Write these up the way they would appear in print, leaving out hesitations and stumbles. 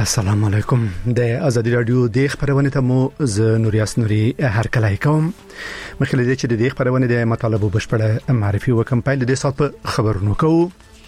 السلام علیکم. د ازادي رادیو د خبرونه ته مو ز نوریاس نوري هر کله کوم مخکې د چې د خبرونه د مطالبه بشپړه معرفي وکم پایل د صاحب خبرونو کوو.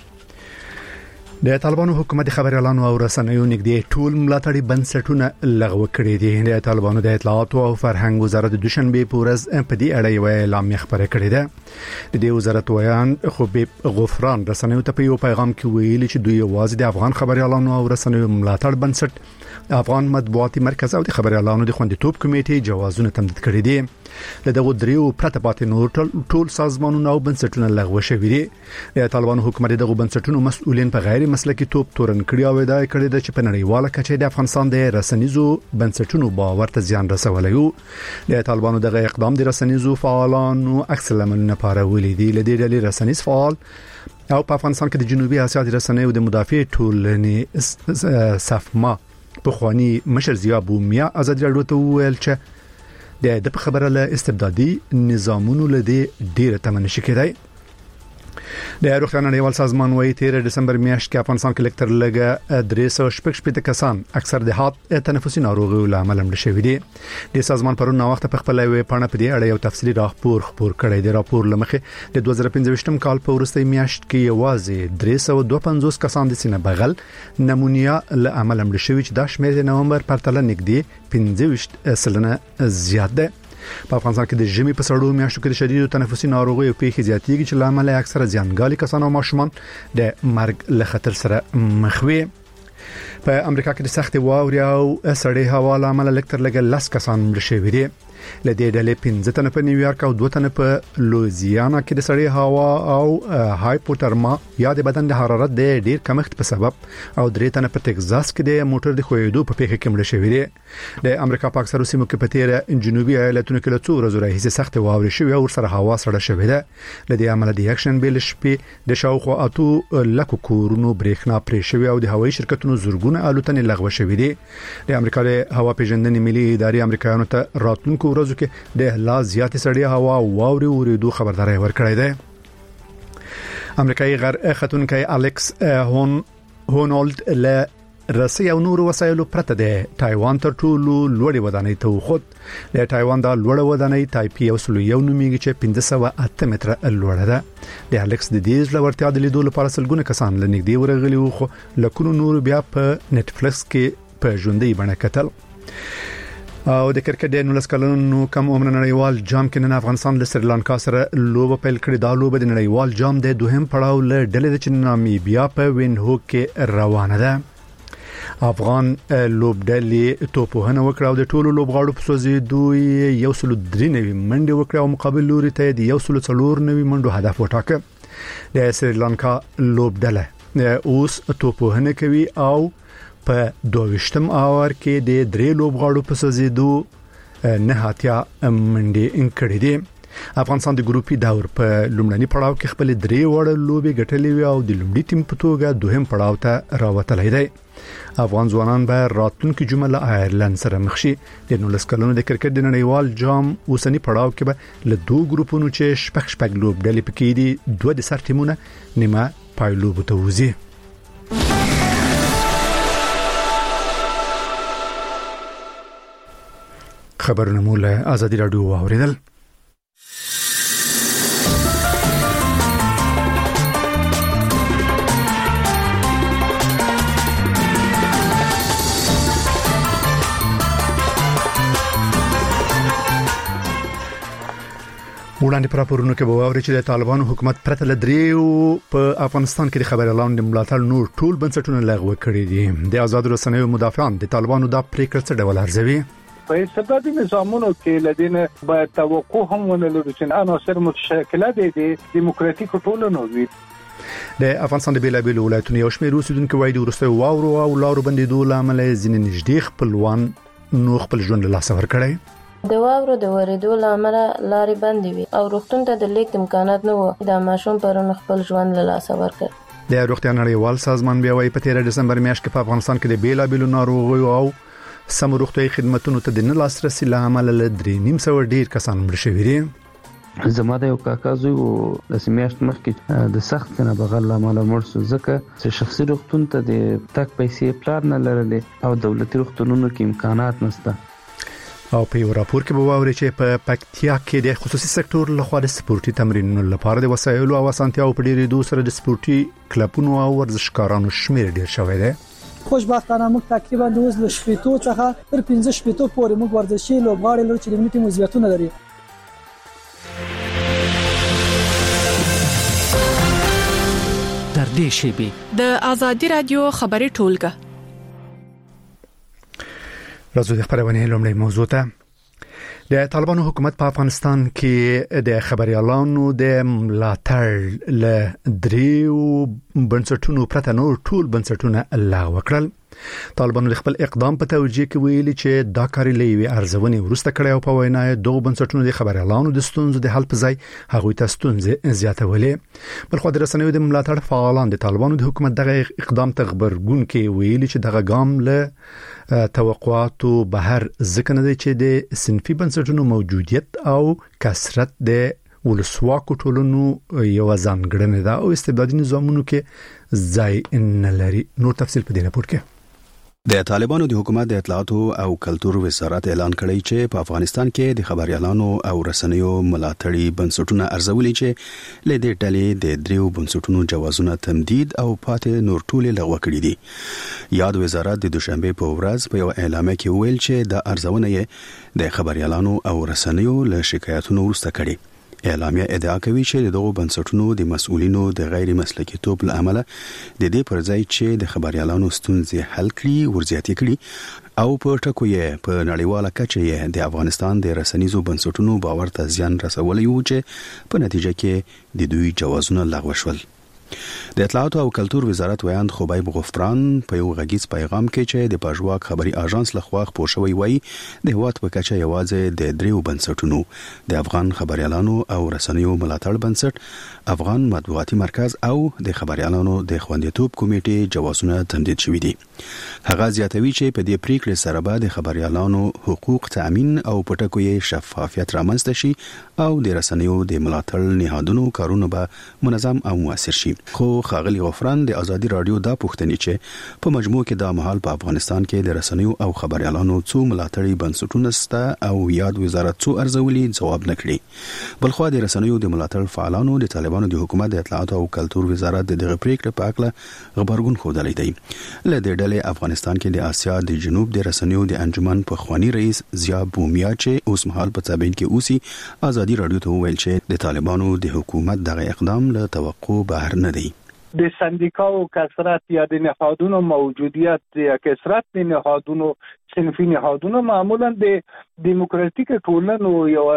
د طالبانو حکومت خبري اعلان او رسنیو نګدي ټول ملاتړي بنسټونه لغوه کړي دي. د طالبانو د اطلاعات او فرهنګ وزارت د دوشنبه پورز په دې اړه یو اعلان خبره کړې ده. د دې وزارت ویان خبیب غفران رسنیو ته په یو پیغام کې ویلي چې دوی واځي د افغان خبري اعلان او رسنیو ملاتړ بنسټ افغان مطبوعاتي مرکز او د خبري اعلانو د خوندیتوب کمیټې جوازونه تمدید کړي دي. له دغه دریو پرته پاتې نور ټول سازمانونه او بنسټونه لغوه شوي دي. د طالبانو حکومت دغه بنسټونو مسؤلین په غیر مسلکي توپ تورن کړی او دا کړی د چې په نړیواله کچه د افغانستان د رسنیزو بنسټونو باور ته زیان رسولی وو. د طالبانو دغه اقدام د رسنیزو فعالانو عکس العملونه پارولی دي. لدې ډلې رسنیز فعال او په افغانستان کې د جنوبي اسیا د رسنیو د مدافع ټولنې صفما په خواني مشر ضیا بومیا ازادي رادیو ته ویل چې د خبره له استبدادي نظامونو لدې ډیره تمنشي کېدای. د روغتیا نړیوال سازمان وايي 13 دسمبر میاشت کې افغانستان کې لکټر لګه 316 کسان اکثر د هات تنفسي ناروغیو لامل مړ شوي دي. د سازمان پرون وخت په خپل وی پاڼه په دې اړه یو تفصیلي راپور خبر کړی دی. راپور لمخه د 2015 کال په ورستۍ میاشت کې یوازې 352 کسان د سینه بغل نمونیا له عمل مړ شوي چې د شمېر د نومبر پر تل نږدې 15% زیات ده. په افغانستان کې د ژمي په سړو میاشتو کې د شدید تنفسي ناروغیو پیښې زیاتېږي چې لامل یې اکثره زیانګالي کسان او ماشومان د مرګ له خطر سره مخ وي. په امریکا کې د سخت واورې او سړې هوا لامل لکټر لګل لس کسان مړ شوي دي. لدې ډلې 15 تنه په نیویارک او 2 تنه په لوزیانا کې د سړې هوا او هایپوترما یا د بدن د حرارت د ډیر کمښت په سبب او 3 تنه په ټکزاس کې د موټر د خوېدو په پیښه کې مړ شوي دي. د امریکا په اکثرو سیمو کې په تیر جنوبي ایالتونو کې له څو ورځې راهیسې سخت واورې شوې او سره هوا سړه شوې ده. لدې عمل د اکشن بیل شپې د شاوخوا اتو لکو کورونو برېښنا پرې شوې او د هوایي شرکتونو زورګونه الوتنې لغوه شوې دي. د امریکا د هوا پیژندنې ملي ادارې امریکایانو ته راتلونکو ورځو کې د لا زیات سړې هوا او واوري ورېدو خبرداري ورکړې ده. امریکایي غر خاتونکي الیکس هونولد له رسي او نور وسایلو پرته د تایوان تر ټولو لوړې ودانۍ ته وخت. د تایوان د لوړه ودانۍ تایپي او سلویو نومېږي چې 1508 متره لوړه ده. د الیکس د دې لوړتیا د لیدو لپاره سلګونه کسان لنګدي ورغلي وو خو لکونو نور بیا په نت فلکس کې په ژوندۍ بڼه کتل. او د کرکټ د 19 کلونو کم عمر نړیوال جام کې نن افغانستان له سریلانکا سره لوبه پیل کړې. دا لوبه د نړیوال جام د دوهم پړاو له ډلې د نامیبیا په وینهو کې روانه ده. افغان لوبډلې توپوهنه وکړه او د ټولو لوبغاړو په سوزیدو یو سلو 3 منډه وکړه او مقابل لوري ته د یو سلو 4 منډو هدف وټاکه. د سریلانکا لوبډله اوس توپوهنه کوي او په 22م اور کې د 3 لوبغاړو په سوزیدو نه هاتیا منډه کړې دي. افغانستان د ګروپي دور په لومړني پړاو کې خپل 3 وړ لوبي ګټلې او د لومړي ټیم په توګه دوهم پړاو ته راوتلی دی. افغان ځوانان به راتلونکي جمعه له آیرلند سره مخ شي. د 19 کلونو د کرکټ د نړیوال جام اوسنی پړاو کې به له 2 ګروپونو چې شپږ لوبډلې پکې دي 2 د سر ټیمونه نیمه پایلوب ته وځي. خبرونه مولا ازادي رادیو واوریدل. وړاندې پر راپورونو کې به واوري چې د طالبانو حکومت پرته لدریو په افغانستان کې د خبري اعلان د ملاتړ نور ټول بنسټونه لغوه کړي دي. د آزاد رسنیو مدافعان د طالبانو د پریکړې څخه ډول ارزوي. په استبدادي نظامونو کې لدينه باید توقع هم ونلري چې عناصر متشکله دي د دیموکراتیک ټولنو وي. د افغانستان د بیلابیل ولایتونو یو شمېر اوسیدونکو وایي د ورسته واورو او لارو بندیدو لامل ځینې نږدې خپلوان نو خپل ژوند له لاسه ورکړي. د واورو د ورېدو لامل لارې بندې وي او روغتون ته د لیک امکانات نه وو. د ماشوم پرون خپل ژوند له لاسه ورکړ. د روغتیا نړیوال سازمان بیا وايي په 13 دسمبر میاشت کې په افغانستان کې د بیلابیل ناروغیو او سم روغتیايي خدماتو ته د نه لاسرسي لامل له 3.5 ډیر کسان مړ شوي دي. زما د یو کاکا زوی و د سمیاشت مخکې د سخت نه بغل لامل مړ شو ځکه چې شخصي روغتون ته د تک پیسې پلان نه لرلې او دولتي روغتونونو کې امکانات نشته. او په یو راپور کې به واوري چې په پکتیا کې د خصوصي سکتور لخوا د سپورتي تمرینونو لپاره د وسایلو او اسانتیاو په ډیرېدو سره د سپورتي کلبونو او ورزشکارانو شمیر ډیر شوی دی. خوشبختانه موږ تقریبا د اوس له شپېتو څخه تر 15 شپېتو پورې موږ ورزشي لوبغاړي لرو چې د ملي ټیم عضویتونه لري. در دې شیبي د ازادي رادیو خبري ټولګه راځو د خبرونه لومړی موضوع ته. د طالبانو حکومت په افغانستان کې د خبريالانو د ملاتړ له دریو بنسټونو پرته نور ټول بنسټونه لغوه کړل. طالبانو د خپل اقدام په توجیه کې ویلي چې دا کار لوي ارزونې ورسته کړي او په وینا دوه بنسټونو د خبريالانو د ستونزو د حل په ځای هغوی ته ستونزې زیاتولې. بل خو د رسنیو د ملاتړ فعالان د طالبانو د حکومت دغه اقدام ته خبرګون کې ویلي چې دغه ګام له توقعاتو بهر ځکه نه دی چې د صنفي بنسټونو موجودیت او کثرت د ولسواکو ټولنو یو ځانګړنه ده او استبدادي نظامونو کې ځای نه لري. نور تفصیل په دې راپور کې. د طالبانو د حکومت د اطلاعاتو او کلتور وزارت اعلان کړی چې په افغانستان کې د خبريالانو او رسنیو ملاتړي بنسټونه ارزولي چې له دې ډلې د دریو بنسټونو جوازونه تمدید او پاتې نور ټول لغوه کړي دي. یاد وزارت د دوشنبه په ورځ په یو اعلامیه کې ویل چې د ارزونه یې د خبريالانو او رسنیو له شکایتونو ورسته کړي. اعلامیه ادعا کوي چې دغه بنسټونو د مسؤلینو د غیر مسلکي توپ له امله د دې پر ځای چې د خبريالانو ستونزې حل کړي ورزياتي کړي او په ټکو یې په نړیواله کچه یې د افغانستان د رسنیزو بنسټونو باور ته زیان رسولی و چې په نتیجه کې د دوی جوازونه لغوه شول. د اطلاعاتو او کلتور وزارت ویاند خبیب غفران په یو غږیز پیغام کې چې د پژواک خبري اژانس لخوا خپور شوی وای د هوات په کچه یوازې د دریو بنسټونو د افغان خبريالانو او رسنیو ملاتړ بنسټ افغان مطبوعاتي مرکز او د خبريالانو د خوندیتوب کمیټې جوازونه تمدید شوي دي. هغه زیاتوي چې په دې پریکړې سره به د خبريالانو حقوق تامین او پټکو یې شفافیت رامنځته شي او د رسنیو د ملاتړ نهادونو کارونه به منظم او موثر شي. خو ښاغلي غفران د ازادي رادیو دا پوښتنه چې په مجموع کې د مهال په افغانستان کې د رسنیو او خبريالانو څو ملاتړي بنسټونه سته او یاد وزارت څو ارزولي جواب نکړي. بلخو د رسنیو د ملاتړ فعالانو د طالبانو د حکومت د اطلاعات او کلتور وزارت دغه پریکړه په اړه خبرګون خوده دی. له دې ډلې افغانستان کې د آسیا د جنوب د رسنیو د انجمن په خواني رئیس ضیا بومیا چې اوس مهال په تابعین کې اوسي ازادي رادیو ته ویل چې د طالبانو د حکومت دغه اقدام له توقع بهر نه دی. د سندیکاو کثرت یا د نهادونو موجودیت یا کثرت د نهادونو صنفي نهادونو معمولا د دیموکراتیک ټولنو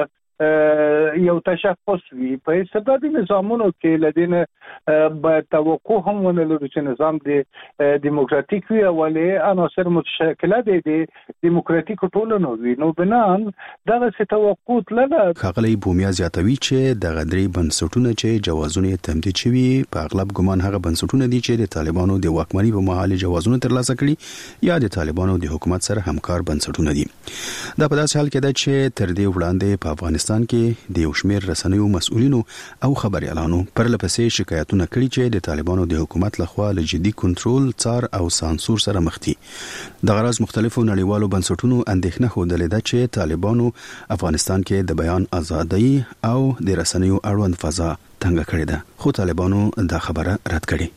یو تشخص وي. په استبدادي نظامونو کې لدین به توقع هم ونه لري چې نظام د دیموکراتیک وي او له عناصر متشکله د دیموکراتیک ټولنو وي. نو بنان دغه څه توقع لري. خغلی بومیا زیاتوي چې د غدري بنسټونه چې جوازونه تمدید شوي په اغلب ګمان هغه بنسټونه دي چې د طالبانو د واکمنۍ په مهال جوازونه ترلاسه کړي یا د طالبانو د حکومت سره همکار بنسټونه دي. دا په داسې حال کې ده چې تر دې وړاندې په افغانستان کې د یو شمېر رسنیو مسؤلینو او خبريالانو پر لپسې شکایتونه کړي چې د طالبانو د حکومت لخوا له جدي کنټرول، څار او سانسور سره مخ دي. د غرض مختلفو نړیوالو بنسټونو اندېښنه خوده ده چې طالبانو افغانستان کې د بیان ازادي او د رسنیو اړوند فضا تنګ کړې ده، خو طالبانو دا خبره رد کړې.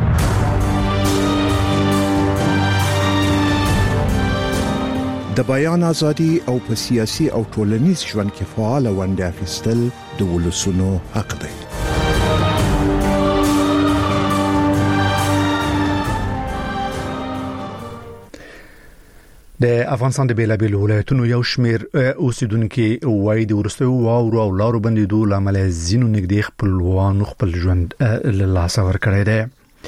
د بیان ازادي او په سیاسي او ټولنیز ژوند کې فعال ونډه اخیستل د ولسونو حق دی. د افغانستان د بیلابیل ولایتونو یو شمیر اوسیدونکو وایي د ورستو واورو او لارو بندیدو لامل زینو نګدي خپلوان خپل ژوند له لاسه ورکړی دی.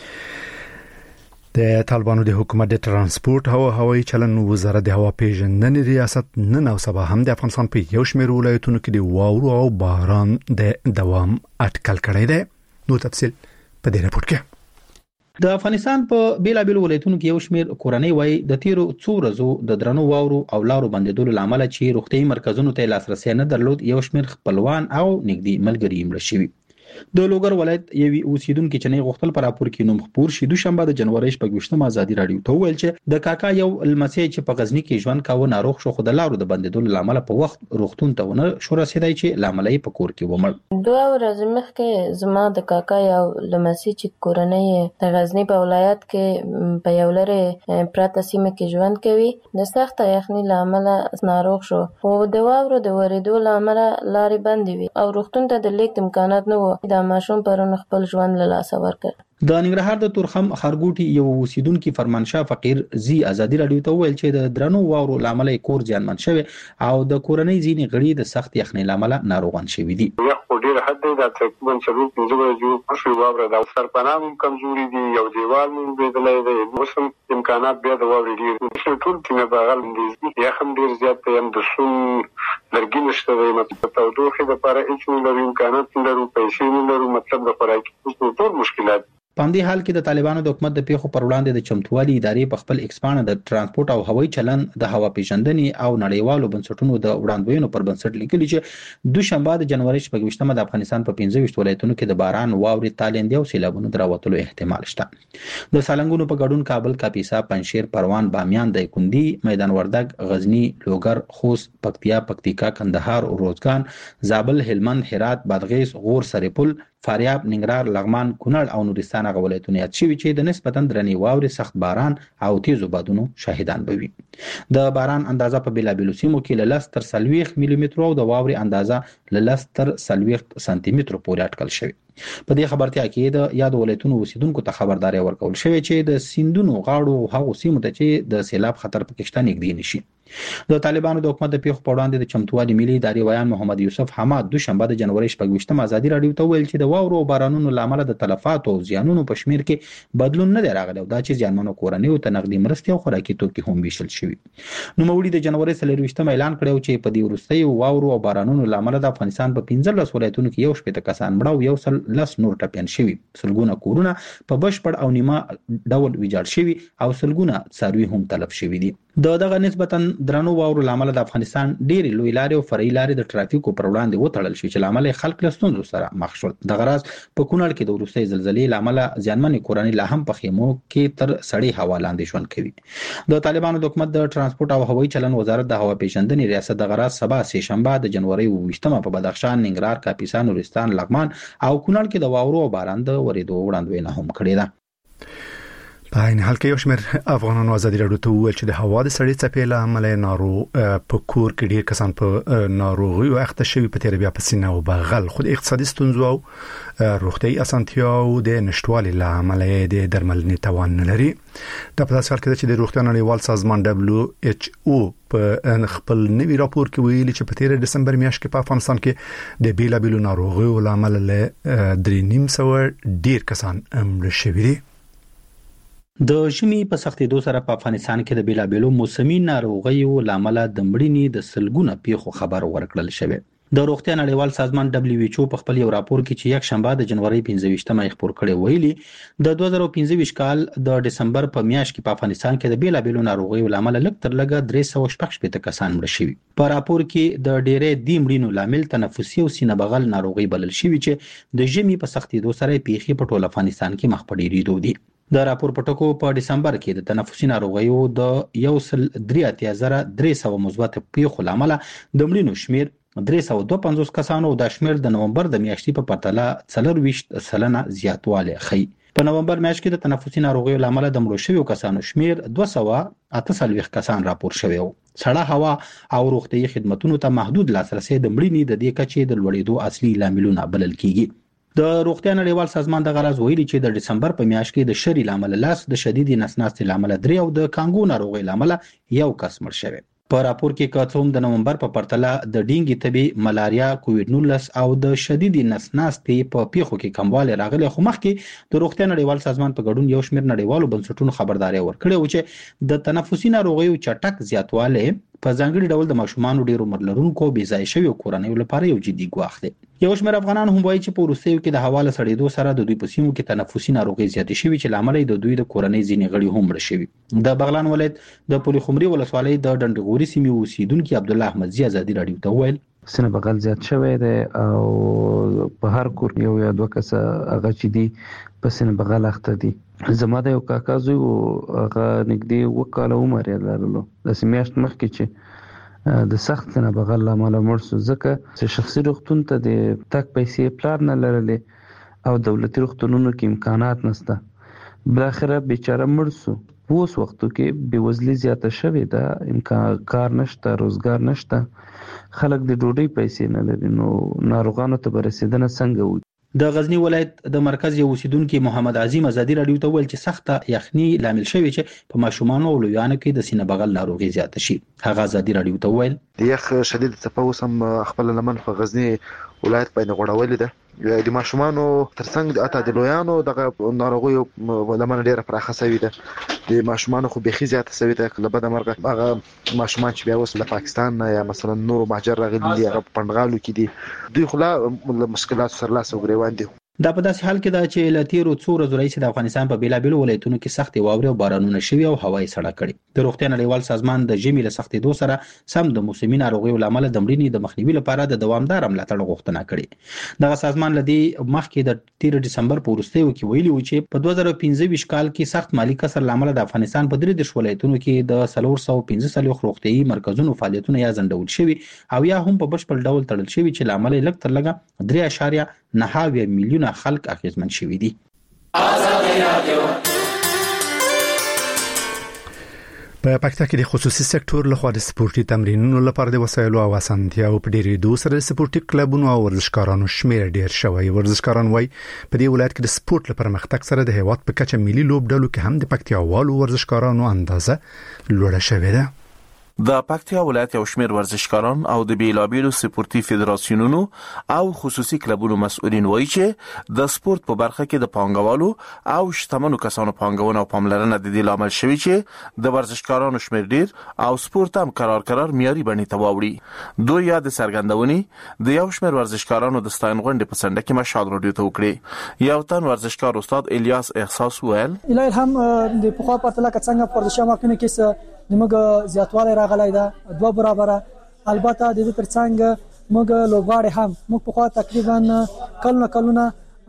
د طالبانو د حکومت د ترانسپورت او هوایي چلن وزارت د هوا پیژندنې ریاست نن او سبا هم د افغانستان په یو شمېر ولایتونو کې د واورو او باران د دوام اټکل کړی دی. نو تفصیل په دې راپور کې. د افغانستان په بیلابېلو ولایتونو کې یو شمېر کورنۍ وایي د تیرو څو ورځو د درنو واورو او لارو بندیدلو لامل چې روغتیايي مرکزونو ته لاسرسي نه درلود یو شمېر خپلوان او نږدې ملګري مړه شوي. د لوګر ولایت یوې اوسیدونکو چې نه غوښتل پر راپور کې نوم خپور شي دوشنبه د جنوري 28 ازادي رادیو ته ویل چې د کاکا یو لمسی چې په غزنی کې ژوند کاوه ناروغ شو خو د لارو د بندیدلو لامل په وخت روغتون ته ونه شو رسیدای چې لامل یې په کور کې ومړ. 2 ورځې مخکې زما د کاکا یو لمسی چې کورنۍ د غزنی په ولایت کې په یو لري پراته سیمه کې ژوند کوي د سخت یخنۍ لامل ناروغ شو او د واورو د ورېدو لامل لارې بندې وي او روغتون ته د لیک امکانات نه و. دا ماشوم پرون خپل ژوند له لاسه ورکړ. د ننګرهار د تورخم خارګوټي یو اوسیدونکو فرمانشاه فقیر زی ازادي رادیو ته ویل چې د درنو واورو لامل کور ځانمن شوی او د کورنۍ ځینې غړي د سخت یخنۍ لامل ناروغان شوي دي. یو ډیر حد د تقریبا 45 جو شو واوره د سرپناه کمزوري دي یو دیوال مونږ بدلې دي موسم امکانات به د واورې ډیر ټول کې بغل دي یخم ډیر زیات هم د سون لرګي نشته د متوجه لپاره هیڅ نه امکانات نه لرو پیسې نه لرو مطلب د خوراکي ټول مشکلات. په دې حال کې د طالبانو د حکومت د پیښو پر وړاندې د چمتووالي ادارې په خپل ایکسپانه د ترانسپورت او هوایي چلن د هوا پیژندنې او نړیوالو بنسټونو د وړاندوینو پر بنسټ لیکلي چې دوشنبه د جنوري 28 د افغانستان په 25 ولایتونو کې د باران واورې تالندې او سیلابونو دراوتلو احتمال شته. د سالنګونو په ګډون کابل، کاپیسا، پنجشیر، پروان، بامیان، دایکندي، میدان وردګ، غزنی، لوګر، خوست، پکتیا، پکتیکا، کندهار، روزګان، زابل، هلمند، هرات، بادغیس، غور، سرپل، فاریاب، ننګرهار، لغمان، کونړ او نورستان هغه ولایتونه یاد شوي چې د نسبتا درنې واورې، سخت باران او تیزو بادونو شاهدان به وي. د باران اندازه په بیلابېلو سیمو کې له 10 تر 40 ملي متر او د واورې اندازه له 10 تر 40 سانتي متر پورې اټکل شوی. په دې خبرتیا کې د یاد ولایتونو اوسیدونکو ته خبرداري ورکول شوې چې د سیندونو غاړو هغو سیمو ته چې د سیلاب خطر پکې شته نږدې نشي. د طالبانو د حکومت د پیښو په وړاندې د چمتووالي ملي ادارې ویان محمد یوسف حماد دوشنبه د جنوري 28 ازادي رادیو ته ویل چې د واورو او بارانونو لامل د تلفات او زیانونو په شمیر کې بدلون نه دی راغلی او دا چې زیانمنو کورنیو ته نقدي مرستې او خوراکي توکي هم ویشل شوي. نوموړي د جنوري 23 اعلان کړی چې په دې وروستي واورو او بارانونو لامل د افغانستان په 15 ولایتونو کې یو شپږ کسان مړه او یو سل لس نور ټپيان شوي، سلګونه کورونه په بشپړ او نیمه ډول ویجاړ شوي او سلګونه څاروي هم تلف شوي دي. دغه نسبتا درنو واورو لامل د افغانستان ډېری لوی لارې او فرعي لارې د ټرافیکو پر وړاندې وتړل شي چې لامل خلک له ستونزو سره مخ شول. دغه راز په کونړ کې د وروستي زلزلې لامل ځانمنې کورنۍ لا هم په خیمو کې تر سړې هوا لاندې ژوند کوي. د طالبانو د حکومت د ترانسپورت او هوایي چلن وزارت د هوا پیژندنې ریاست دغه راز سبا سه شنبه د جنوري 28 په بدخشان، ننګرهار، کاپیسا، نورستان، لغمان او کونړ کې د واورو او باران د ورېدو وړاندوینه هم کړې ده. په عین حال کې یو شمېر افغانانو ازادي راډیو ته وویل چې د هوا د سړې څپې له امله ناروغ په کور کې ډېر کسان په ناروغي او اخته شوي په تیر بیا په سینه او بغل خود اقتصادي ستونزو او روغتي اسانتیاو د نشټوالي له امله د درملنې توان نه لري. د په داسې حال کې چې د روغتیا نړیوال سازمان WHO په خپل نوي راپور کې ویلي چې په تیر دسمبر میاشت کې په افغانستان کې د بیلابېلو ناروغیو له امله 3.5 ډېر کسان مړه شوي دي. د ژمي په سختېدو سره په افغانستان کې د بیلابېلو موسمي ناروغیو لامل د مړینې د سلګونه پیښو خبر ورکړل شوی. د روغتیا نړیوال سازمان WHO په خپل یو راپور کې چې یک شنبه د جنوري 15 خبر کړی ویلي د 2015 کال د دسمبر په میاشت کې په افغانستان کې د بیلابېلو ناروغیو لامل لږ تر لږه 316 کسان مړه شوي. په راپور کې د ډېرې د مړینو لامل تنفسي او سینه بغل ناروغي بلل شوی چې د ژمي په سختېدو سره پیښې په ټول افغانستان کې مخ په ډېرېدو دي. د راپور پټکو په دسمبر کې د تنفسي ناروغیو د 1,300 مثبت پیښو لامل د مړینو شمیر 352 کسانو او د شمیر د نومبر د میاشتې په پرتله 40% زیاتوالی ښیي. په نومبر میاشت کې د تنفسي ناروغیو لامل د مړو شویو کسانو شمیر 248 کسان راپور شوی و. سړه هوا او روغتيایي خدماتو ته محدود لاسرسي د مړینې د دې کچې د لوړېدو اصلي لاملونه بلل کیږي. د روغتیا نړیوال سازمان د غرض ویلي چې د دسمبر په میاشت کې د شری لامل لاس د شدید نسناستي لامل 3 او د کانګو ناروغي لامل یو کس مړ شوی. په راپور کې کاتوم د نومبر په پرتله د ډینګي تبي، ملاریا، کووډ-19 او د شدید نسناستي په پیښو کې کموالی راغلی. خو مخکې د روغتیا نړیوال سازمان په ګډون یو شمېر نړیوالو بنسټونو خبرداري ورکړې و چې د تنفسي ناروغیو چټک زیاتوالی په ځانګړي ډول د ماشومانو ډېر عمر لرونکو بې ځای شویو کورنیو لپاره یو جدي ګواښ دی. یو شمېر افغانان هم وایي چې په وروستیو کې د هوا له سړېدو سره د دوی په سیمو کې تنفسي ناروغۍ زیاتې شوي چې لامل د دوی د کورنۍ ځینې غړي هم مړه شوي. د بغلان ولایت د پلخمري ولسوالۍ د ډنډغوري سیمې اوسیدونکي عبد الله احمدزي ازادي رادیو ته وویل سینه بغل زیات شوی دی او په هر کور یو یا دوه کسه هغه چې دي په سینه بغل اخته دي. زما د یو کاکا زوی هغه نږدې 2 کاله عمر یې لرلو د میاشت مخکې چې د سخت سینه بغل لامل مړ شو ځکه چې شخصي روغتون ته د تک پیسې پلان نه لرلې او دولتي روغتونونو کې امکانات نشته. بلاخره بیچاره مړ شو. په اوس وختو کې بېوزلي زیاته شوې ده، امکان کار نشته، روزګار نشته، خلک د ډوډۍ پیسې نه لري، نو ناروغانو ته به رسېدنه څنګه وي؟ د غزنی ولایت د مرکز یو اوسیدونکي محمد عظیم ازادي رادیو ته ویل چې سخته یخني لامل شوی چې په ماشومانو او لویانو کې د سینه بغل ناروغي زیاته شي. هغه ازادي رادیو ته ویل یخ شدید تپوس هم خپل لمن په غزنی ولایت باندې غوړولې ده. د ماشومانو ترڅنګ اته د لویانو دغه ناروغي لمن ډیره پراخه شوې ده. د ماشومانو خو بخي زیاته شوې ده. کله بده مرغه هغه ماشومان چې بیا وسله پاکستان یا مثلا نور مهاجر راغلي دي هغه پندغالو کې دي دوی خو لا مشکلات سره لاس وګریوان دي. دا په داسې حال کې ده چې له تیرو څو ورځو راهیسې د افغانستان په بیلابیلو ولایتونو کې سختې واورې او بارانونه شوي او هوا یې سړه کړې. د روغتیا نړیوال سازمان د ژمي له سختېدو سره سم د موسمي ناروغیو له امله د مړینې د مخنیوي لپاره د دوامداره ملاتړ غوښتنه کړې. دغه سازمان له دې مخکې د 13 ډسمبر په وروستیو کې ویلي و چې په 2015 کال کې سخت مالی کسر له امله د افغانستان په 3 ولایتونو کې د 415 روغتیايي مرکزونو فعالیتونه یا ځنډول شوي او یا هم په بشپړ ډول تړل شوي چې له امله لږ تر لږه 3.9 میلیونه خلک اغېزمن شوي دي. په پاکستان کې د خصوصي سکتور لخوا د سپورتي تمرینونو لپاره د وسایلو او اسانتیاو په ډېرېدو سره د سپورتي کلبونو او ورزشکارانو شمېر ډېر شوی. ورزشکاران وايي په دې ولایت کې د سپورت لپاره پرمختګ سره د هیواد په کچه ملي لوبډلو کې هم د پکتیاوالو ورزشکارانو اندازه لوړه شوې ده. د پکتیا ولایت یو شمېر ورزشکاران او د بیلابیلو سپورتي فدراسیونونو او خصوصي کلبونو مسؤلین وایي چې د سپورت په برخه کې د پانګوالو او شتمنو کسانو پانګونه او پاملرنه د دې لامل شوی چې د ورزشکارانو شمېر ډیر او سپورت هم قرار معیاري بڼې ته واوړي. دوی یا د څرګندونې د یو شمېر ورزشکارانو د ستاین غونډې په څنډه کې مشال رادیو ته وکړي. یو تن ورزشکار استاد الیاس احساس ویل الهی هم د پخوا پرتله څنګه ورزش ماکنه کې موږ زیاتوالی راغلی ده 2 برابره. البته د دې ترڅنګ موږ لوبغاړي هم موږ په خوا تقریبا کلونه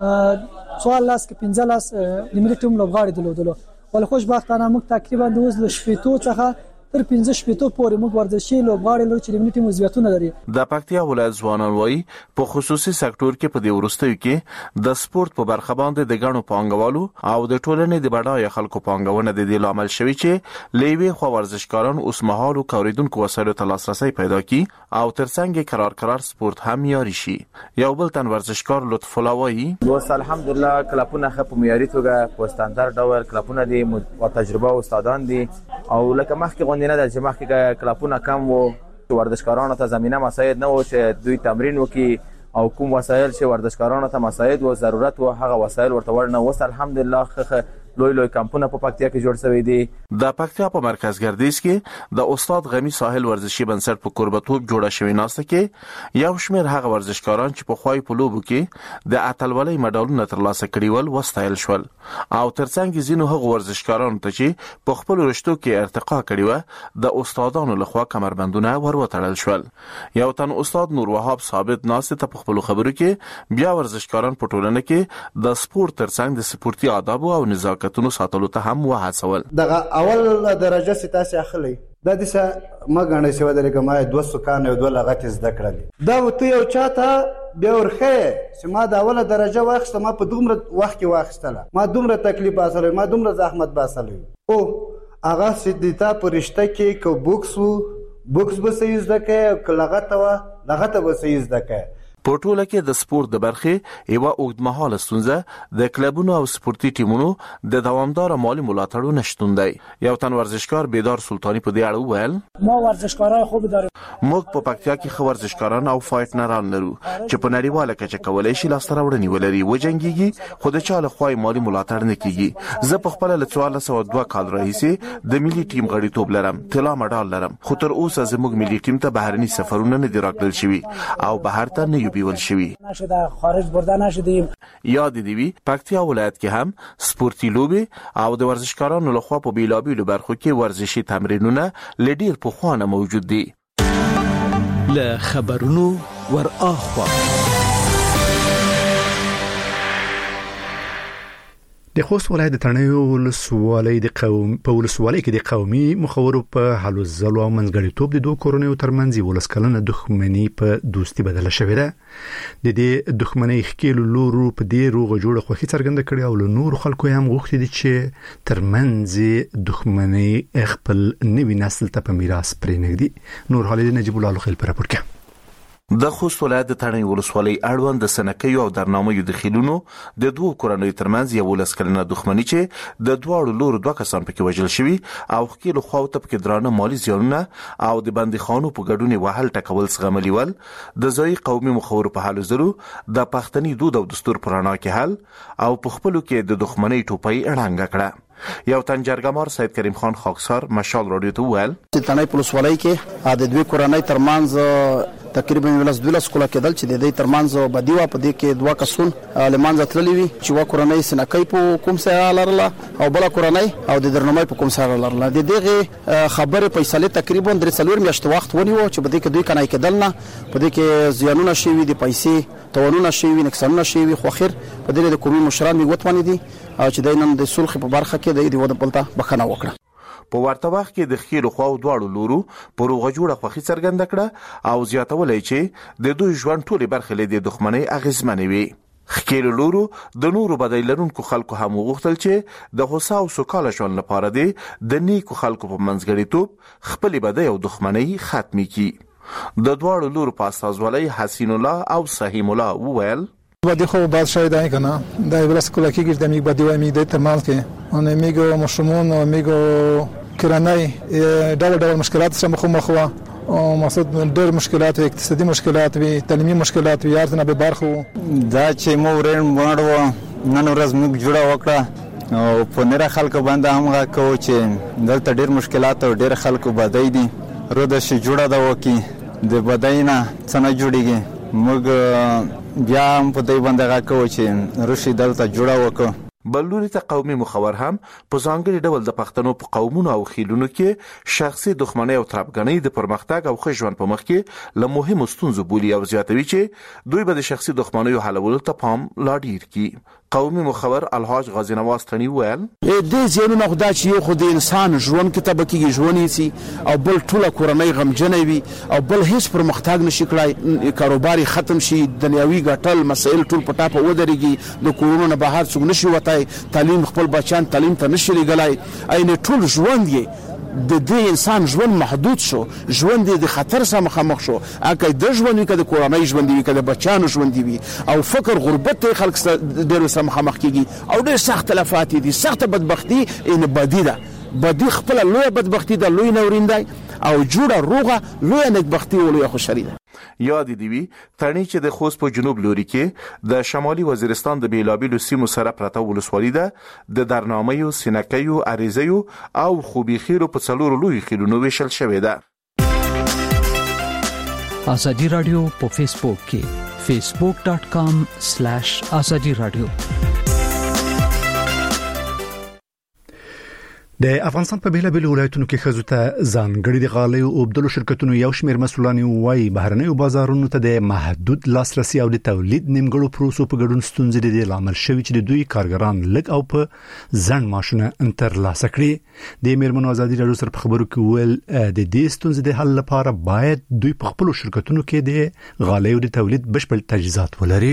14 کې 15 د ملي ټیم لوبغاړي درلودلو ول خوشبختانه موږ تقریبا د وزن شپېتو څخه تر 15 شپېتو پورې موږ ورزشي لوبغاړي لرو چې د ملي ټیم عضویتونه لري. د پکتیا ولایت ځوانان وایي په خصوصي سکتور کې په دې وروستیو کې د سپورت په برخه باندې د ګڼو پانګوالو او د ټولنې د بډایه خلکو پانګونه د دې لامل شوی چې لوی خو ورزشکاران اوس مهال او کوریدونکو وسایلو ته لاسرسي پیدا کړي او ترڅنګ قرار سپورت هم معیاري شي. یو بل تن ورزشکار لطف الله وایي اوس الحمدلله کلپونه په معیاري توګه په ستاندار ډول کلپونه دي او تجربه استادان دي او لکه مخکې نه د جمع کې کلپونه کم وو ورزشکارانو ته زمينه مساعد نه و چې دوی تمرین وکړي او کوم وسایل چې ورزشکارانو ته مساعد و ضرورت و هغه وسایل ورته ورنه وس الحمدلله لوی کمپونه په پکتیا کې جوړ شوی دي. د پکتیا په مرکز ګردیز کې د استاد غمی ساحل ورزشي بنسټ په قربتوب جوړه شوی ناسته کې یو شمېر هغه ورزشکاران چې په خوای په لوبو کې د اتلولۍ مډالونه ترلاسه کړي ول وستایل شول او ترڅنګ زینو هغه ورزشکاران ته چې په خپل رشتو کې ارتقا کړي و د استادانو لخوا کمربندونه وروتړل شول. یو تن استاد نور وهاب ثابت ناسته ته په خپل خبرو کې بیا ورزشکاران په ټولنه کې د سپورت ترڅنګ د سپورتي آداب او نزاکت تونو ساتلو ته هم وهڅول. دغه اول درجه ستاسو اخلي د دې مګنه شو د لګما 200 کان او 2 لغت زده کړل دا وته یو چاته به ورخه چې ما د اوله درجه واخسته ما په دومره وخت کې واخستله ما دومره تکلیف حاصل ما دومره زحمت حاصل او هغه سدیتا پرشته کې کو بوکس به سې زده کې لغت به سې زده کې په ټوله کې د سپورت د برخې یو اوږدمهاله ستونزه د کلبونو او سپورتي ټیمونو د دوامدار مالی ملاتړ نشټون دی. یو تن ورزشکار بیدار سلطانی په دې اړه ویل ما ورزشکارای خوب دارم موږ په پکتیا کې خو ورزشکاران او فایټنران لرو چې په نړیواله کچه کولای شي لاسته راوړنې ولري وجنګيږي خو د چاله خوای مالی ملاتړ نه کیږي. زه په خپل له 1402 کال راهیسې د ملي ټیم غړیتوب لرم طلا مډال لرم خو تر اوسه زموږ ملي ټیم ته بهرني سفرونه نه دی راکړل شوی او بهر ته نه یو بیول شوی. نشده خارج برده نشدیم. یاد دی پکتیا ولایت کې هم سپورتي لوبې او د ورزشکارانو لخوا په بیلابیلو برخو کې ورزشي تمرینونه لډیر په خوانه موجود دي. له خبرونو ور اخوا د خوست ولایت د تڼیو ولسوالۍ کې د قومي مخورو په حلو ځلو او منځګړیتوب د دوه کورنیو ترمنځ ولس کلنه دښمنۍ په دوستي بدله شوې ده. د دې دښمنۍ ښکېلو لورو په دې روغه جوړه خوښي څرګنده کړې او له نورو خلکو هم غوښتي دي چې ترمنځ دښمنۍ خپل نوي نسل ته په میراث پرېږدي. نور حالي نجیب الله خیل پر راپور کوي. د خوست ولایت د تڼۍ ولسوالۍ اړوند د سنکیو او درنامو د خیلونو د دوه کورنیو ترمنځ یو ولسکلنه دښمنۍ چې د دواړو لورو دوه کسان پکې وژل شوي او خېلو خواو ته پکې درانه مالی زیانونه او د بندیخانو په ګډون وهل ټکول زغملي ول. د ځای قومي مخورو په حالو زرو د پښتني دود او دستور پرانا کې حل او په خپلو کې د دښمنۍ ټوپۍ اړانګه کړه. یو تنجرګمار سید کریم خان خاکسار مشال رادیو ته ویل چې تڼۍ ولسوالۍ کې د دوه کورنۍ ترمنځ تقریبا 12 کله کېدل چې د دې ترمنځ بدی وا په دې کې دوه کسون لمانځه تللی وي چې وا کورنۍ سنکای په کوم ځای لرله او بل کورنۍ او د درنمای په کوم ځای لرله. د دې خبره فیصله تقریبا 3 میاشتې وخت ونیو چې په دې کې دوی کنای کېدل نه په دې کې زیانونه شوي دي، پیسې توانونه شوي، نقصانونه شوي، خو اخر په دې د قومي مشران وګوتونی دي او چې دینم د صلح په برخه کې د دې بلته بخنه وکړه. په ورته وخت کې د خېلو خواو دواړو لورو په روغه جوړه خوښي څرګنده کړه او زیاتولای چې د دوی ژوند ټولې برخې له دښمنۍ اغیزمنې وي. خېلو لورو د نورو بدای لرونکو خلکو هم وغوښتل چې د هوسا او سوکاله ژوند لپاره د نیکو خلکو په منځګړیتوب خپل بدای او دښمنۍ ختمي کړي. د دواړو لورو په استازولۍ حسین الله او صحیم الله وویل بدی خو بعد شاید این کنه در بلاس کلا کی گرد میگ بدی و میگ دیت مال که اون میگو مشمون و میگو کرانای دول مشکلات سم خو مخوا او مقصد ډېر مشکلات اقتصادي مشکلات وی تعلیمي مشکلات وی ارزنه به برخو دا چې مو ورن وړو نن ورځ موږ جوړه وکړه او په نره خلکو باندې هم غاکو چې دلته ډېر مشکلات او ډېر خلکو بدای دي روده شي جوړه دا وکی د بداینا څنګه جوړیږي موږ بیا هم په دې باندې غاکو چې روشي دلته جوړه وکړو. بلوري ته قومي مخور هم په ځانګړي ډول د پښتنو په قومونو او خیلونو کې شخصي دښمنۍ او تربګنۍ د پرمختګ او ښه ژوند په مخ کې له مهمو ستونزو بولي او زیاتوي چې دوی به د شخصي دښمنیو حلولو ته پام لا ډیر کړي. قومي مخور الحاج غازی نواز تنی ویل د زینونو خدای چې یو خدای انسان ژوند کې تبکیږي ژوند سي او بل ټوله کورنۍ غمجنې وي او بل هیڅ پرمختګ نشي کړای، کاروبار ختم شي، دنیوي ګټل مسائل ټول پټا په ودرېږي، د کورونو نه بهر څوک نشي وتای، تعلیم خپل بچان تعلیم ته نشي لګلای، عین ټول ژوند یې د دې انسان ژوند محدود شو، ژوند د خطر سره مخامخ شو. اګه د ژوند کې د کورنۍ ژوند وي، کله بچانو ژوند وي او فقر غربت ته خلک ډېر سره مخامخ کیږي او ډېر سخت تلفات دي، سخت بدبختی ان بدی ده، بدی خپل لوی بدبختی ده، لوی نورینده او جوړه روغه لوی نکبختی او لوی خوشالي ده. یاد دی وی ترنی چې د خوست په جنوب لوري کې د شمالي وزیرستان د بیلابیلو سیمو سره پرته ولسوالۍ ده د درنامو سینکیو اریزیو او خوبي خیرو په څلورو لوی خیلونو ویشل شوې ده. ازادي رادیو په فیسبوک کې facebook.com/azadi radio. د افغانستان په بیلابیل ولایتونو کې خزو ته ځانګړي د غالۍ او عبدالو شرکتونو یو شمېر مسولان وايي بهرنیو بازارونو ته د محدود لاسرسي او د تولید نیمګړو پروسو په ګډون ستونزې د لامل شوي چې د دوی کارګران لږ او په ځن ماشونه انتر لاسه کړي. د میرمنو ازادي رادیو سره په خبرو کې ویل د دې ستونزې د حل لپاره باید دوی په خپل شرکتونو کې د غالۍ او د تولید بشپړ تجهیزات ولري.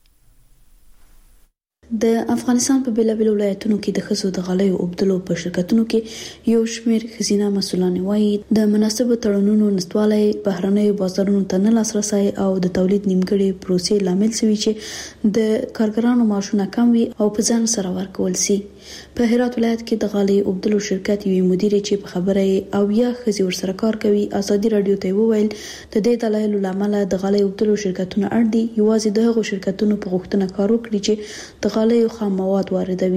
د افغانستان په بیلابیل ولایتونو کې د خزو د غالۍ او عبدالو په شرکتونو کې یو شمېر خزینه مسولان وايي د مناسب تړونونو نشټوالی بهرنیو بازارونو ته نه لاسرسي او د تولید نیمګړې پروسې لامل شوي چې د کارګرانو معاشونه کم وي او په ځان سره ورکول شي. په هرات ولایت کې د غالۍ او عبدالو شرکت یو مدیر چې په خبره او یا خزي ورسره کار کوي ازادي رادیو ته وویل د دې دلایلو لامل د غالۍ او عبدالو شرکتونو اړ دي یوازې دغه شرکتونو په غوښتنه کار وکړي چې د غالۍ او خام مواد واردوي.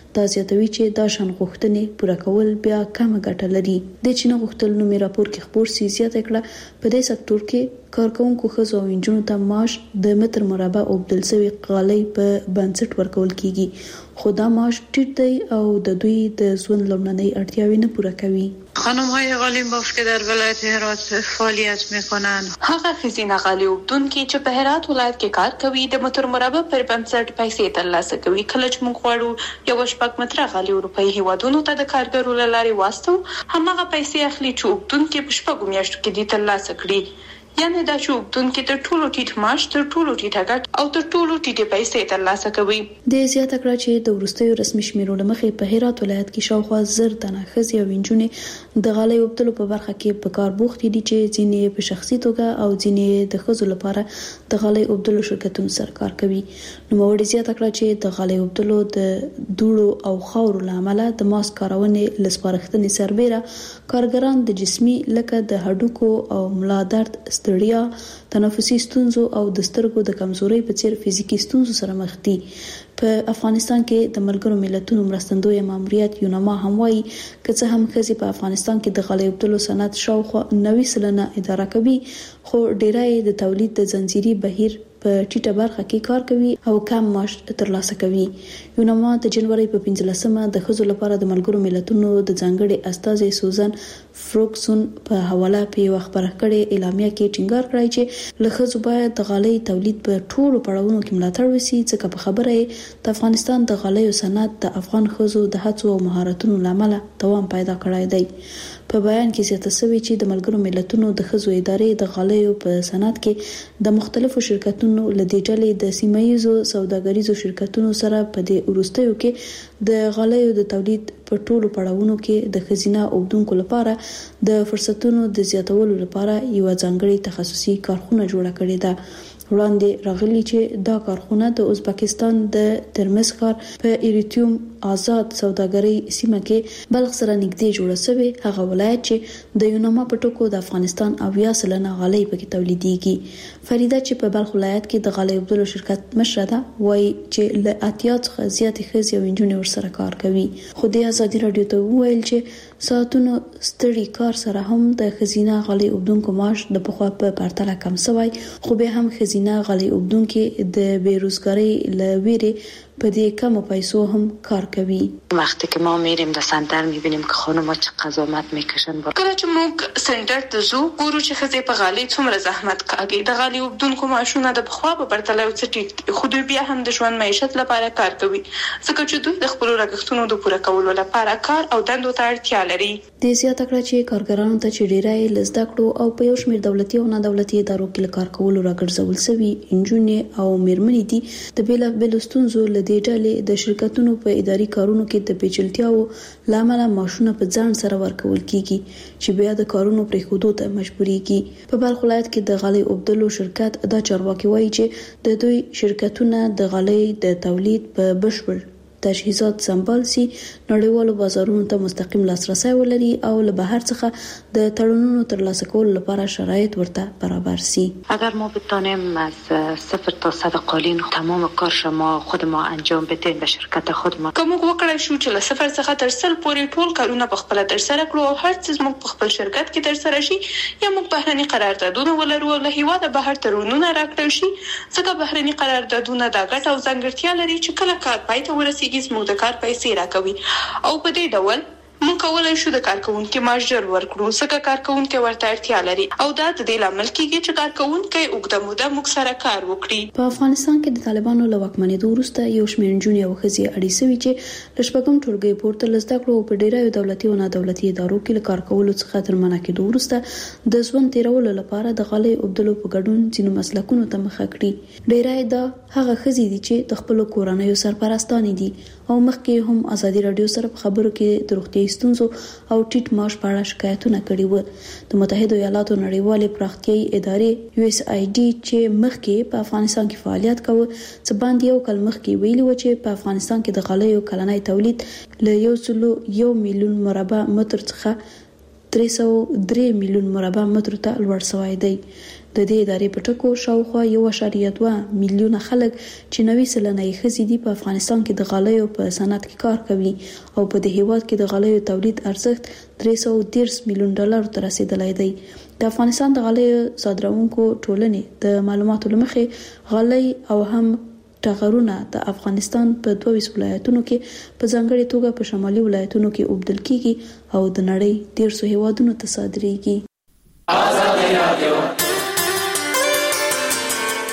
دا زیاتوي چې دا شان غوښتنې پوره کول بیا کم ګټه لري. د چین غوښتل نو می راپور کې خبر سي زیاته کړه په دې سکتور کې کارکونکو ښځو او نجونو ته معاش د متر مربع عبدل سوي غالۍ په بنسټ ورکول کیږي، خو دا معاش ټیټ دی او د دوی د ژوند لومړنۍ اړتیاوې نه پوره کوي. خانم‌های غالین باف که در ولایت هرات فعالیت می‌کنند. هغه ښځینه غالۍ اوبدونکي چې په هرات ولایت کې کار کوي د متر مربع پر بنسټ پیسې ترلاسه کوي. کله چې موږ غواړو یو شپږ متره غالۍ اروپایي هیوادونو ته د کارګرو له لارې واستو، هماغه پیسې اخلي چې اوبدونکي په شپږو میاشتو کې دې ترلاسه کړي. یعنې دا چې اوبدونکي تر ټولو ټیټ معاش، تر ټولو ټیټه ګټه او تر ټولو ټیټې پیسې ترلاسه کوي. د زیاته کړه چې د وروستیو رسمي شمیرو مخې په هرات ولایت کې شاوخوا 1000 تنه ښځې او نجونې د غالۍ اوبدلو په برخه کې په کار بوخت دي چې ځینې په شخصي توګه او ځینې د ښځو لپاره د غالۍ اوبدلو شرکتونو سره کار کوي. نو موږ زیاته کړه چې د غالۍ اوبدلو د دوړو او خاورو لامل د ماسک کارونې لسپارښتنې سربېره کارګران د جسمي لکه د هډوکو او ملا درد، ستړیا، تنفسي ستونزو او د سترګو د کمزورۍ په څیر فزیکي ستونزو سره مخ دي. په افغانستان کې د ملګرو ملتونو مرستندوی ماموریت یونما هم وایي که څه هم ښځې په افغانستان کې د غالۍ اوبدلو صنعت شاوخوا 90% اداره کوي، خو ډیری د تولید د زنجیري بهیر په ټیټه برخه کې کار کوي او کم معاش ترلاسه کوي. یونما د جنوري په 15مه د ښځو لپاره د ملګرو ملتونو د ځانګړي استازي سوزان فروکسون په حواله په یو خبره کړې اعلامیه کې ټینګار کړی چې له ښځو باید د غالۍ تولید په ټولو پړاوونو کې ملاتړ وشي، ځکه په خبره د افغانستان د غالیو صنعت د افغان ښځو د هڅو او مهارتونو لامل دوام پیدا کړی دی. په بیان کې زیاته شوی چې د ملګرو ملتونو د ښځو ادارې د غالیو په صنعت کې د مختلفو شرکتونو له دې ډلې د سیمایي سوداګریزو شرکتونو سره په دې وروستیو کې د غالیو د تولید په ټولو پړاوونو کې د ښځینه اوبدونکو لپاره د فرصتونو د زیاتولو لپاره یو ځانګړي تخصصي کارخونه جوړه کړې ده. وړاندې راغلی چې دا کارخونه د ازبکستان د ترمز ښار په ایریتیوم آزاد سوداګرۍ سیمه کې بلخ سره نږدې جوړه شوې. هغه ولایت چې د یونما په ټکو د افغانستان 80% غالۍ پکې تولیدېږي. فریده چې په بلخ ولایت کې د غالۍ اوبدلو شرکت مشره ده وایي چې له 80 څخه زیاتې ښځې او نجونې ورسره کار کوي. خو د ازادي راډیو ته وویل چې ساعتونو ستړي کار سره هم د ښځینه غالۍ اوبدونکو معاش د پخوا په پرتله کم شوی، خو به هم ښځینه غالۍ اوبدونکي د بیروزګارۍ له ویرې په دې کم پیسو هم کار کوي. وقتی که ما میریم در سنتر میبینیم که خانم‌ها چه قضاوت میکشن. کله چې موږ سنتر ته ځو ګورو چې ښځې په غالۍ څومره زحمت کوي. د غالۍ اوبدونکو معاشونه د پخوا په پرتله څه ټیټ، خو دوی بیا هم د ژوند معیشت لپاره کار کوي، ځکه چې دوی د خپلو لګښتونو د پوره کولو لپاره کار او دندو ته اړتیا لري. د زیاته کړه چې کارګرانو ته چې ډیری له زده کړو او په یو شمېر دولتي او نه دولتي ادارو کې کار کولو راګرځول شوي نجونې او میرمنې دي، د بیلابیلو ستونزو له دې ډلې د شرکتونو په اداري کارونو کې د پیچلتیاو لامل معاشونه په ځان سره ورکول کیږي چې بیا د کارونو پرېښودو ته مجبورېږي. په بلخ ولایت کې د غالۍ اوبدلو شرکت دا چارواکي وایي چې د دوی شرکتونه د غالۍ د تولید په بشپړ تجهیزات سمبال سي، نړیوالو بازارونو ته مستقیم لاسرسی ولري او له بهر څخه د تړونونو ترلاسه کولو لپاره شرایط ورته برابر سي. اگر ما بتانیم از 0 تا 100 قالین تمام کار شما خود ما انجام بدیم به شرکت خود ما، کوم وکړای شو چې له 0 څخه تر 100 پورې ټول کارونه په خپل تر سره کړو او هر څه موږ په خپل شرکت کې تر سره شي، یا موږ بهرني قراردادونه ولرو او له هیواده بهر تړونونه راکړل شي، ځکه بهرني قراردادونه دا ګټه او ځانګړتیا لري چې کله کار پای ته ورسیږي زموږ د کار پیسې راکوي او په دې ډول موږ کولای شو د کارکونکو معاش ژر ورکړو، ځکه کارکونکو ورته اړتیا لري او دا د دې لامل کېږي چې کارکونکو اوږده موده موږ سره کار وکړي. په افغانستان کې د طالبانو له واکمنېدو وروسته یو شمېر نجونې او ښځې اړې شوي چې له شپږم ټولګي پورته له زده کړو په ډیرو دولتي او نه دولتي ادارو کې له کار کولو څخه تر منع کېدو وروسته د ژوند تیرولو لپاره د غالۍ اوبدلو په ګډون ځینو مسلکونو ته مخه کړي. ډیری دا هغه ښځې دي چې د خپلو کورنیو سرپرستانې دي او مخکې هم ازادي راډیو سره په خبرو کې د روغتیايي ستونزو او ټیټ معاش په اړه شکایتونه کړي وو. د متحده ایالاتو نړیوالې پراختیايي ادارې USAID چې مخکې په افغانستان کې فعالیت کاوه څه باندې یو کال مخکې ویلي و چې په افغانستان کې د غالیو کلنی تولید له 1 میلیون مربع متر څخه 303 میلیون مربع متر ته لوړ شوی دی. د دې ادارې په ټکو شاوخوا 1.2 میلیون خلک چې 90 سلنه ښځې دي په افغانستان کې د غالیو په صنعت کې کار کوي او په دې هیواد کې د غالیو تولید ارزښت $310 میلیون ته رسیدلی دی. د افغانستان د غالیو صادروونکو ټولنې د معلوماتو لمخې غالۍ او هم ټغرونه د افغانستان په 22 ولایتونو کې په ځانګړي توګه په شمالي ولایتونو کې اوبدل کیږي او د نړۍ 150 هیوادونو ته صادریږي.